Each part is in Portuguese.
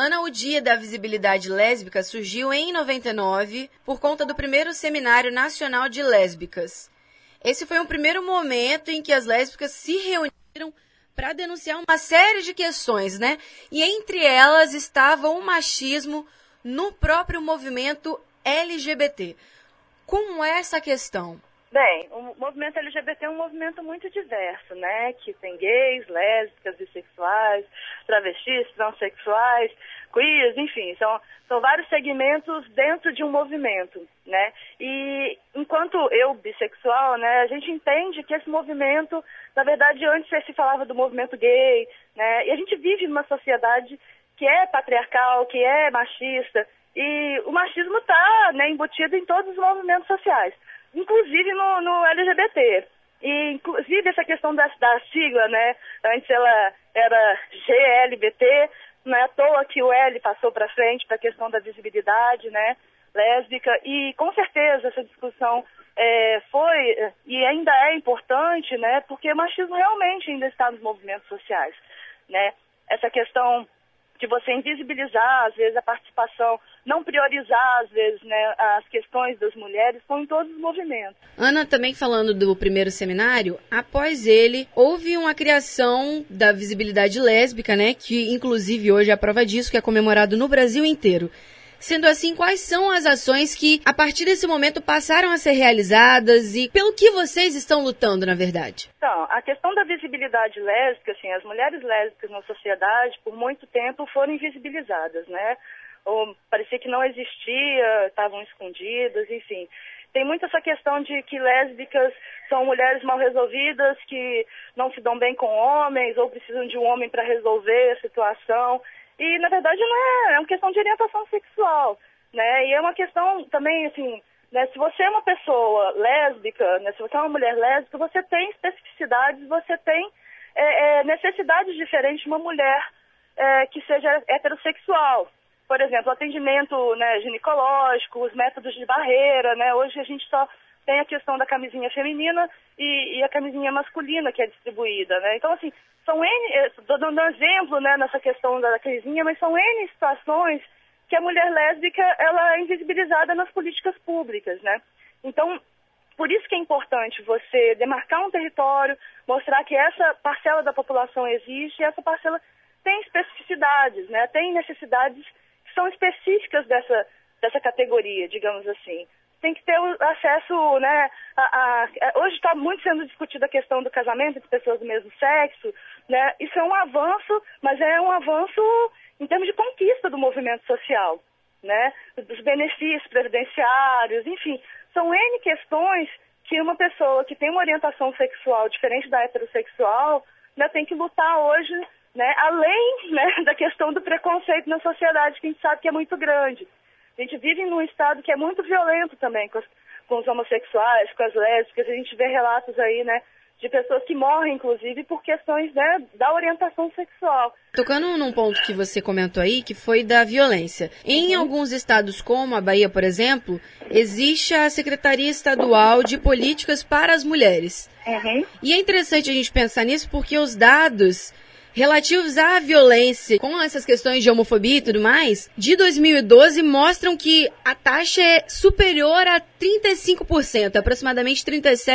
Ana, o Dia da Visibilidade Lésbica surgiu em 99 por conta do primeiro Seminário Nacional de Lésbicas. Esse foi um primeiro momento em que as lésbicas se reuniram para denunciar uma série de questões, né? E entre elas estava o machismo no próprio movimento LGBT. Como é essa questão? Bem, o movimento LGBT é um movimento muito diverso, né? Que tem gays, lésbicas, bissexuais, travestis, transexuais, queers, enfim, são vários segmentos dentro de um movimento, né? E enquanto eu, bissexual, né, a gente entende que esse movimento, na verdade, antes se falava do movimento gay, né? E a gente vive numa sociedade que é patriarcal, que é machista, e o machismo está, né, embutido em todos os movimentos sociais, inclusive no LGBT. E, inclusive, essa questão da sigla, né? Antes ela era GLBT, não é à toa que o L passou para frente para a questão da visibilidade, né? Lésbica. E, com certeza, essa discussão foi e ainda é importante, né? Porque o machismo realmente ainda está nos movimentos sociais, né? Essa questão de você invisibilizar, às vezes, a participação, não priorizar, às vezes, né, as questões das mulheres, estão em todos os movimentos. Ana, também falando do primeiro seminário, após ele, houve uma criação da visibilidade lésbica, né, que inclusive hoje é a prova disso, que é comemorado no Brasil inteiro. Sendo assim, quais são as ações que, a partir desse momento, passaram a ser realizadas e pelo que vocês estão lutando, na verdade? Então, a questão da visibilidade lésbica, assim, as mulheres lésbicas na sociedade, por muito tempo, foram invisibilizadas, né? Ou parecia que não existia, estavam escondidas, enfim. Tem muito essa questão de que lésbicas são mulheres mal resolvidas, que não se dão bem com homens, ou precisam de um homem para resolver a situação. E, na verdade, não é uma questão de orientação sexual, né? E é uma questão também, assim, né? Se você é uma pessoa lésbica, né? Se você é uma mulher lésbica, você tem especificidades, você tem necessidades diferentes de uma mulher que seja heterossexual. Por exemplo, atendimento, né, ginecológico, os métodos de barreira, né? Hoje a gente só tem a questão da camisinha feminina e a camisinha masculina que é distribuída, né? Então, assim, são N, estou dando um exemplo, né, nessa questão da camisinha, mas são N situações que a mulher lésbica, ela é invisibilizada nas políticas públicas, né? Então, por isso que é importante você demarcar um território, mostrar que essa parcela da população existe e essa parcela tem especificidades, né? Tem necessidades que são específicas dessa categoria, digamos assim. Tem que ter o acesso, né, hoje está muito sendo discutida a questão do casamento entre pessoas do mesmo sexo, né? Isso é um avanço, mas é um avanço em termos de conquista do movimento social, né? Dos benefícios previdenciários, enfim, são N questões que uma pessoa que tem uma orientação sexual diferente da heterossexual, né, tem que lutar hoje, né, além, né, da questão do preconceito na sociedade, que a gente sabe que é muito grande. A gente vive num estado que é muito violento também com os homossexuais, com as lésbicas. A gente vê relatos aí, né, de pessoas que morrem, inclusive, por questões, né, da orientação sexual. Tocando num ponto que você comentou aí, que foi da violência. Em alguns estados, como a Bahia, por exemplo, existe a Secretaria Estadual de Políticas para as Mulheres. E é interessante a gente pensar nisso porque os dados relativos à violência, com essas questões de homofobia e tudo mais, de 2012 mostram que a taxa é superior a 35%, aproximadamente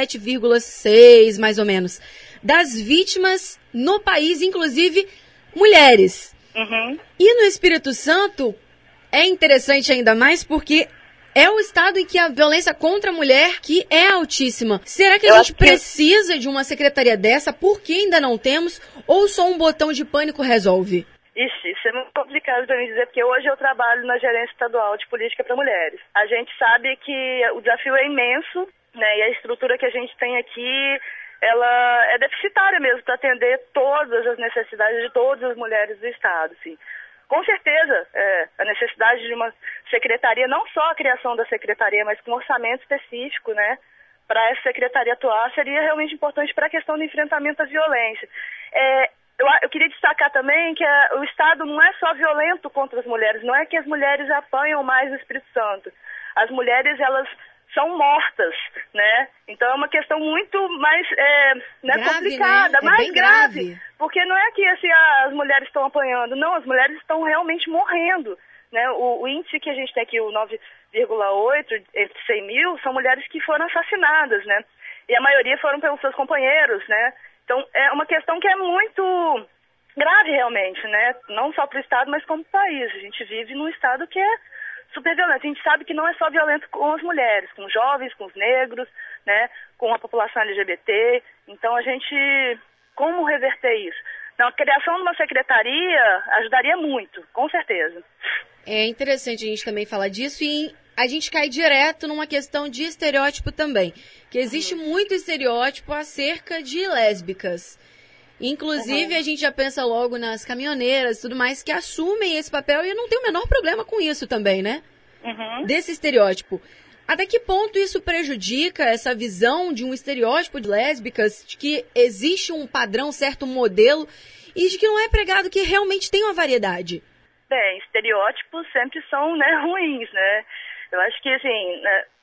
37,6%, mais ou menos, das vítimas no país, inclusive mulheres. E no Espírito Santo é interessante ainda mais porque é o estado em que a violência contra a mulher que é altíssima. Será que a gente precisa de uma secretaria dessa? Por que ainda não temos? Ou só um botão de pânico resolve? Isso é muito complicado para mim dizer, porque hoje eu trabalho na Gerência Estadual de Política para Mulheres. A gente sabe que o desafio é imenso, né? E a estrutura que a gente tem aqui, ela é deficitária mesmo para atender todas as necessidades de todas as mulheres do estado, assim. Com certeza, a necessidade de uma secretaria, não só a criação da secretaria, mas com um orçamento específico, né, para essa secretaria atuar, seria realmente importante para a questão do enfrentamento à violência. Eu queria destacar também que o Estado não é só violento contra as mulheres, não é que as mulheres apanham mais no Espírito Santo. As mulheres, elas são mortas, né? Então é uma questão muito mais grave, complicada, né? mais grave. Porque não é que assim, as mulheres estão apanhando, não, as mulheres estão realmente morrendo, né? O índice que a gente tem aqui, o 9,8 entre 100 mil, são mulheres que foram assassinadas, né? E a maioria foram pelos seus companheiros, né? Então é uma questão que é muito grave realmente, né? Não só para o Estado, mas como para o país. A gente vive num Estado que é super violento. A gente sabe que não é só violento com as mulheres, com os jovens, com os negros, né? Com a população LGBT. Então como reverter isso? Então, a criação de uma secretaria ajudaria muito, com certeza. É interessante a gente também falar disso e a gente cai direto numa questão de estereótipo também, que existe muito estereótipo acerca de lésbicas. Inclusive, a gente já pensa logo nas caminhoneiras e tudo mais que assumem esse papel e não tem o menor problema com isso também, né? Desse estereótipo. Até que ponto isso prejudica essa visão de um estereótipo de lésbicas, de que existe um padrão, certo modelo, e de que não é pregado que realmente tem uma variedade? Bem, estereótipos sempre são, né, ruins, né? Eu acho que, assim,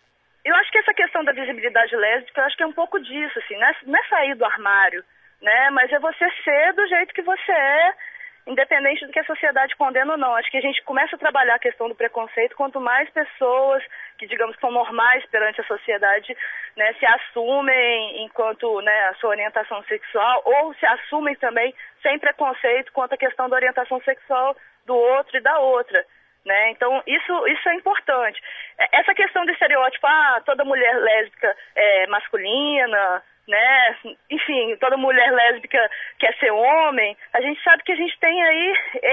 eu acho que essa questão da visibilidade lésbica, eu acho que é um pouco disso, assim, não é sair do armário, né? Mas é você ser do jeito que você é, independente do que a sociedade condena ou não. Acho que a gente começa a trabalhar a questão do preconceito quanto mais pessoas que, digamos, são normais perante a sociedade, né, se assumem enquanto, né, a sua orientação sexual, ou se assumem também sem preconceito quanto à questão da orientação sexual do outro e da outra, né? Então, isso é importante. Essa questão do estereótipo, toda mulher lésbica é masculina, né? Enfim, toda mulher lésbica quer ser homem. A gente sabe que a gente tem aí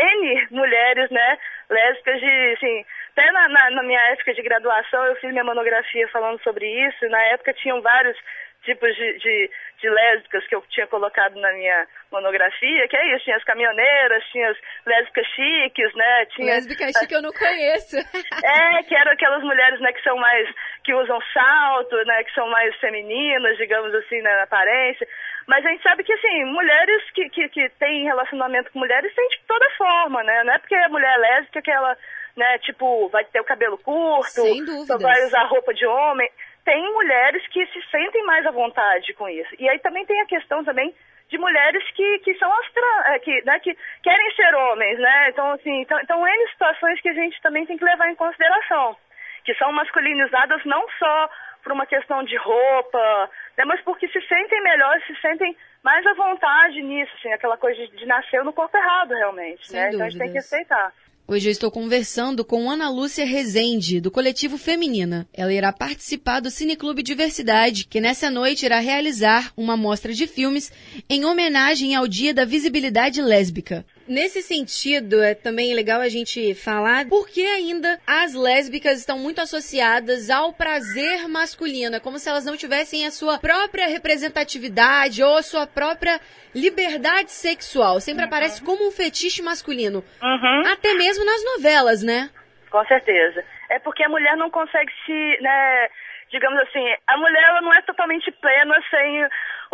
N mulheres, né, lésbicas assim, até na minha época de graduação eu fiz minha monografia falando sobre isso, e na época tinham vários tipos de lésbicas que eu tinha colocado na minha monografia, que é isso, tinha as caminhoneiras, tinha as lésbicas chiques, né? Lésbica chique eu não conheço. Que eram aquelas mulheres, né, que usam salto, né, que são mais femininas, digamos assim, né, na aparência. Mas a gente sabe que, assim, mulheres que têm relacionamento com mulheres têm de toda forma, né? Não é porque a mulher é lésbica que ela, né, tipo, vai ter o cabelo curto, só vai usar roupa de homem. Tem mulheres que se sentem mais à vontade com isso. E aí também tem a questão também de mulheres que são que querem ser homens, né? Então, assim, então N situações que a gente também tem que levar em consideração, que são masculinizadas não só por uma questão de roupa, né, mas porque se sentem melhores, se sentem mais à vontade nisso, assim, aquela coisa de nascer no corpo errado, realmente, né? Então a gente tem que aceitar. Hoje eu estou conversando com Ana Lúcia Rezende, do Coletivo Feminina. Ela irá participar do Cineclube Diversidade, que nessa noite irá realizar uma mostra de filmes em homenagem ao Dia da Visibilidade Lésbica. Nesse sentido, é também legal a gente falar por que ainda as lésbicas estão muito associadas ao prazer masculino. É como se elas não tivessem a sua própria representatividade ou a sua própria liberdade sexual. Sempre aparece como um fetiche masculino. Até mesmo nas novelas, né? Com certeza. É porque a mulher não consegue né, digamos assim, a mulher ela não é totalmente plena sem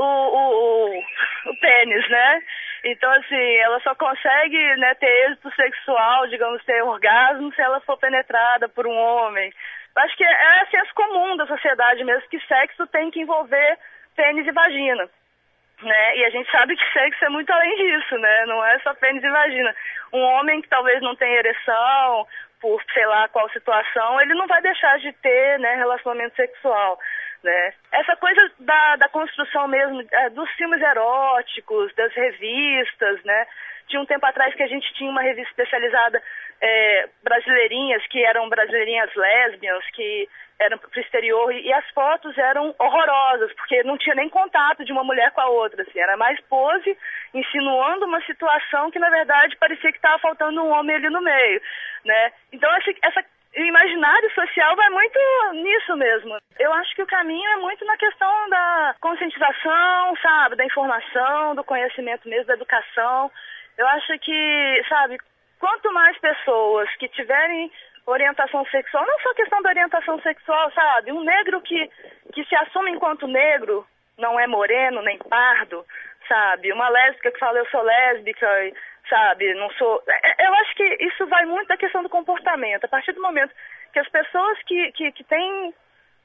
o pênis, né? Então, assim, ela só consegue, né, ter êxito sexual, digamos, ter orgasmo, se ela for penetrada por um homem. Eu acho que é senso comum da sociedade mesmo, que sexo tem que envolver pênis e vagina, né? E a gente sabe que sexo é muito além disso, né? Não é só pênis e vagina. Um homem que talvez não tenha ereção, por sei lá qual situação, ele não vai deixar de ter, né, relacionamento sexual, né? Essa coisa da construção mesmo dos filmes eróticos, das revistas, né? Tinha um tempo atrás que a gente tinha uma revista especializada brasileirinhas, que eram brasileirinhas lésbias, que eram pro exterior, e as fotos eram horrorosas, porque não tinha nem contato de uma mulher com a outra, assim, era mais pose, insinuando uma situação que, na verdade, parecia que estava faltando um homem ali no meio, né? Então, o imaginário social vai muito nisso mesmo. Eu acho que o caminho é muito na questão da conscientização, sabe, da informação, do conhecimento mesmo, da educação. Eu acho que, sabe, quanto mais pessoas que tiverem orientação sexual, não só questão da orientação sexual, sabe, um negro que se assume enquanto negro, não é moreno, nem pardo, sabe, uma lésbica que fala eu sou lésbica, sabe, não sou... Eu acho que isso vai muito da questão do comportamento. A partir do momento que as pessoas que têm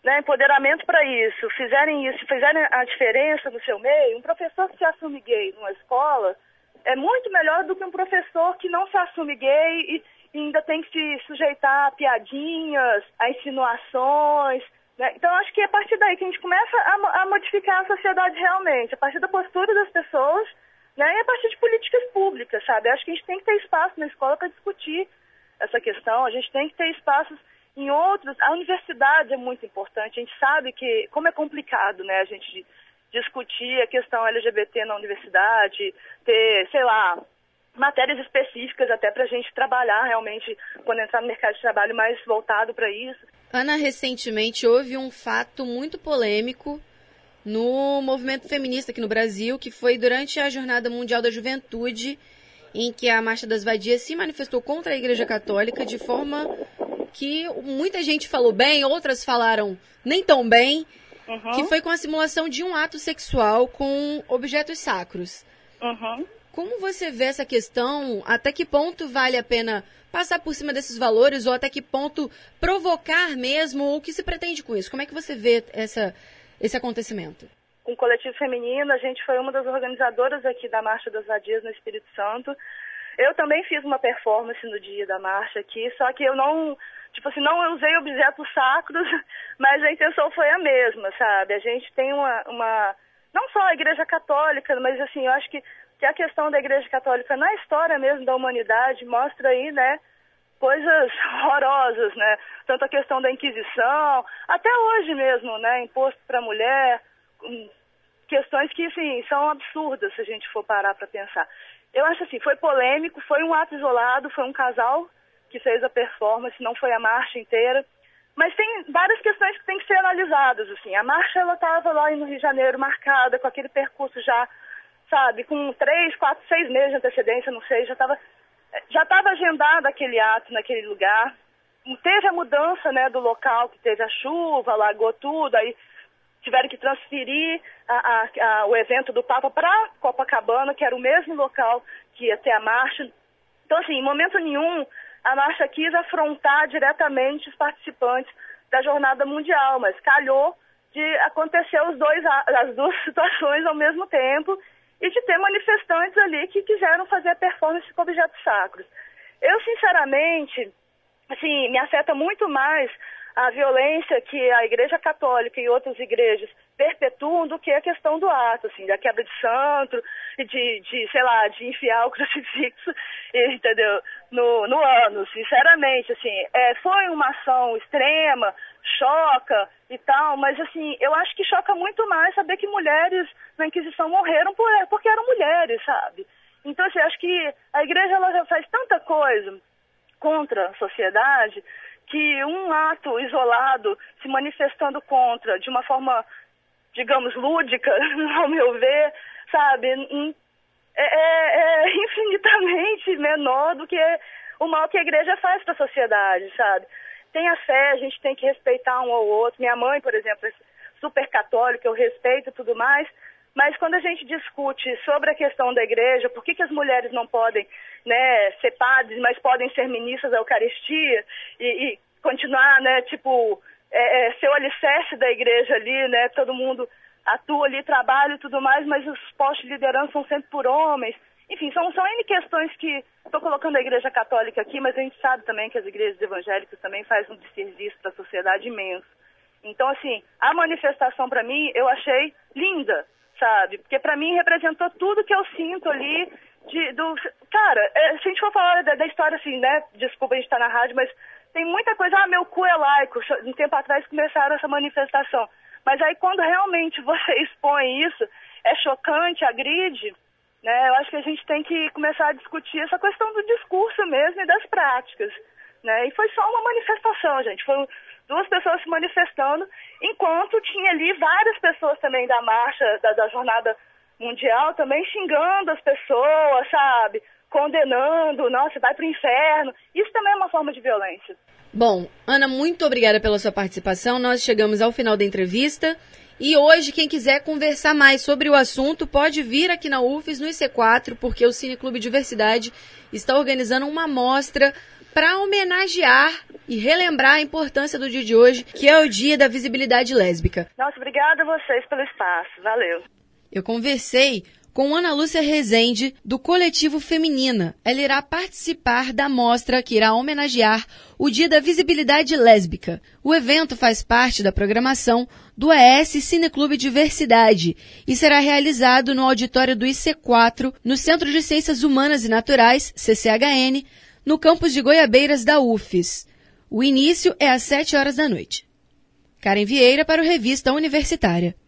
né, empoderamento para isso, fizerem a diferença no seu meio, um professor que se assume gay numa escola é muito melhor do que um professor que não se assume gay e ainda tem que se sujeitar a piadinhas, a insinuações, né? Então, acho que é a partir daí que a gente começa a modificar a sociedade realmente, a partir da postura das pessoas, né, e a partir de políticas públicas, sabe? Acho que a gente tem que ter espaço na escola para discutir essa questão, a gente tem que ter espaços em outros. A universidade é muito importante, a gente sabe que, como é complicado, né, a gente discutir a questão LGBT na universidade, ter, sei lá, matérias específicas até para a gente trabalhar realmente quando entrar no mercado de trabalho mais voltado para isso. Ana, recentemente houve um fato muito polêmico no movimento feminista aqui no Brasil, que foi durante a Jornada Mundial da Juventude, em que a Marcha das Vadias se manifestou contra a Igreja Católica de forma que muita gente falou bem, outras falaram nem tão bem, que foi com a simulação de um ato sexual com objetos sacros. Como você vê essa questão? Até que ponto vale a pena passar por cima desses valores ou até que ponto provocar mesmo? Ou o que se pretende com isso? Como é que você vê esse acontecimento? Com o Coletivo Feminino, a gente foi uma das organizadoras aqui da Marcha das Vadias no Espírito Santo. Eu também fiz uma performance no dia da marcha aqui, só que eu não usei objetos sacros, mas a intenção foi a mesma, sabe? A gente tem não só a Igreja Católica, mas assim, eu acho que a questão da Igreja Católica na história mesmo da humanidade mostra aí, né, coisas horrorosas, né? Tanto a questão da Inquisição, até hoje mesmo, né, imposto para a mulher, questões que, assim, são absurdas se a gente for parar para pensar. Eu acho assim, foi polêmico, foi um ato isolado, foi um casal que fez a performance, não foi a marcha inteira, mas tem várias questões que têm que ser analisadas, assim. A marcha, ela estava lá no Rio de Janeiro, marcada, com aquele percurso já, sabe, com 3, 4, 6 meses de antecedência, não sei, já estava agendado aquele ato naquele lugar. Teve a mudança, né, do local, que teve a chuva, alagou tudo, aí tiveram que transferir o evento do Papa para Copacabana, que era o mesmo local que ia ter a marcha. Então, assim, em momento nenhum, a marcha quis afrontar diretamente os participantes da Jornada Mundial, mas calhou de acontecer as duas situações ao mesmo tempo e de ter manifestantes ali que quiseram fazer a performance com objetos sacros. Eu, sinceramente, assim, me afeta muito mais a violência que a Igreja Católica e outras igrejas perpetuam do que a questão do ato, assim, da quebra de santo, de enfiar o crucifixo, entendeu, no ânus. Sinceramente, assim, foi uma ação extrema, choca e tal, mas, assim, eu acho que choca muito mais saber que mulheres na Inquisição morreram porque eram mulheres, sabe? Então, assim, acho que a igreja, ela já faz tanta coisa contra a sociedade que um ato isolado se manifestando contra de uma forma, digamos, lúdica, ao meu ver, sabe, é infinitamente menor do que o mal que a igreja faz para a sociedade, sabe? Tem a fé, a gente tem que respeitar um ao outro. Minha mãe, por exemplo, é super católica, eu respeito e tudo mais, mas quando a gente discute sobre a questão da igreja, por que as mulheres não podem, né, ser padres, mas podem ser ministras da Eucaristia e continuar, né, ser o alicerce da igreja ali, né, todo mundo atua ali, trabalha e tudo mais, mas os postos de liderança são sempre por homens. Enfim, são N questões que estou colocando a Igreja Católica aqui, mas a gente sabe também que as igrejas evangélicas também fazem um desserviço para a sociedade imenso. Então, assim, a manifestação para mim, eu achei linda, sabe? Porque para mim representou tudo que eu sinto ali Cara, se a gente for falar da história, assim, né? Desculpa a gente estar na rádio, mas tem muita coisa, meu cu é laico. Um tempo atrás começaram essa manifestação. Mas aí quando realmente você expõe isso, é chocante, agride, né? Eu acho que a gente tem que começar a discutir essa questão do discurso mesmo e das práticas, né? E foi só uma manifestação, gente. Foram 2 pessoas se manifestando, enquanto tinha ali várias pessoas também da marcha, da Jornada Mundial, também xingando as pessoas, sabe? Condenando, nossa, vai pro inferno. Isso também é uma forma de violência. Bom, Ana, muito obrigada pela sua participação. Nós chegamos ao final da entrevista. E hoje, quem quiser conversar mais sobre o assunto, pode vir aqui na UFES, no IC4, porque o Cine Clube Diversidade está organizando uma mostra para homenagear e relembrar a importância do dia de hoje, que é o Dia da Visibilidade Lésbica. Nossa, obrigada a vocês pelo espaço. Valeu. Eu conversei com Ana Lúcia Rezende, do Coletivo Feminina. Ela irá participar da mostra que irá homenagear o Dia da Visibilidade Lésbica. O evento faz parte da programação do ES Cineclube Diversidade e será realizado no auditório do IC4, no Centro de Ciências Humanas e Naturais, CCHN, no campus de Goiabeiras da UFES. O início é às 7 horas da noite. Karen Vieira para o Revista Universitária.